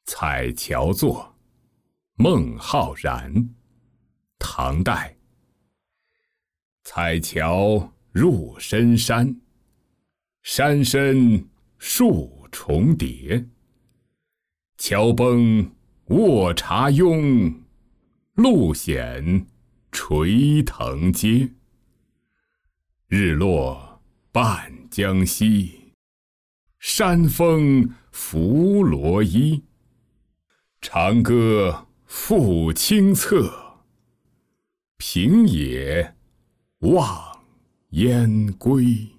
彩桥作，孟浩然。唐代。彩桥入深山，山深树重叠。桥崩卧茶拥，路险垂藤阶。日落半江西，山风拂罗衣。长歌复清侧，平野望烟归。